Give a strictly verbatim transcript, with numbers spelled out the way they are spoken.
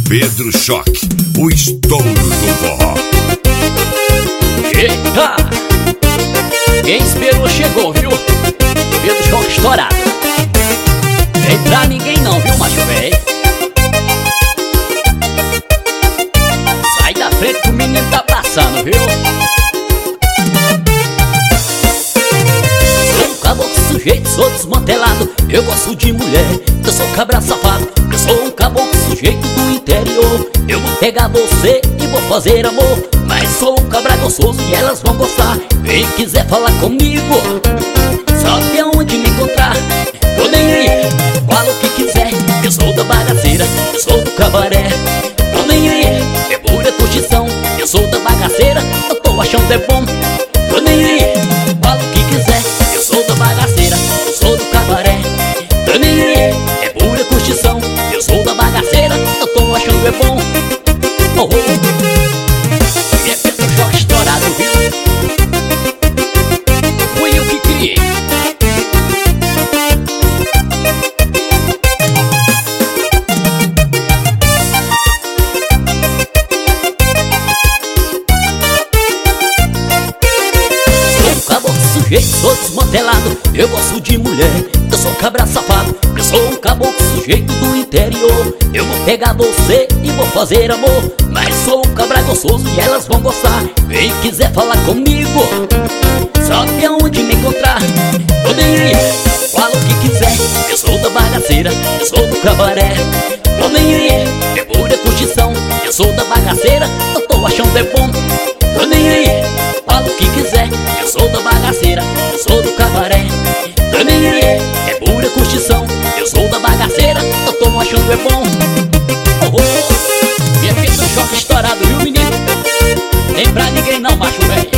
Pedro Choque, o estouro do forró. Eita! Quem esperou chegou, viu? Pedro Choque estourado. Vem pra ninguém não, viu, macho véi? Sai da frente que o menino tá passando, viu? Sou um caboclo sujeito, sou desmantelado. Eu gosto de mulher, eu sou cabra safado. Eu sou um caboclo sujeito do interior. Eu vou pegar você e vou fazer amor. Mas sou um cabra gostoso e elas vão gostar. Quem quiser falar comigo sabe aonde me encontrar. Tô nem aí, fala o que quiser. Eu sou da bagaceira, eu sou do cabaré. Tô nem aí, é pura curtição. Eu sou da bagaceira, eu tô achando é bom. Tô nem aí, fala o que quiser. Eu sou da bagaceira, eu sou do cabaré. Tô nem aí, é pura curtição. Eu sou da bagaceira, eu tô achando é bom. Oh, oh. E é Pedro Choque estourado, viu? Fui eu que criei. Sujeito, sou desmantelado, eu gosto de mulher, eu sou cabra safado. Eu sou um caboclo sujeito do interior. Eu vou pegar você e vou fazer amor. Mas sou um cabra gostoso e elas vão gostar. Quem quiser falar comigo sabe aonde me encontrar. Tô nem aí, fala o que quiser. Eu sou da bagaceira, eu sou do cabaré. Tô nem aí, é pura curtição. Eu sou da bagaceira, eu tô achando é bom. Tô nem aí, fala o que quiser. Eu sou da bagaceira, eu sou do cabaré. Tô nem aí, é pura curtição. Eu sou da bagaceira, eu tô achando é bom. Oh, oh. E é Pedro Choque estourado, viu, menino? Nem pra ninguém não, macho velho.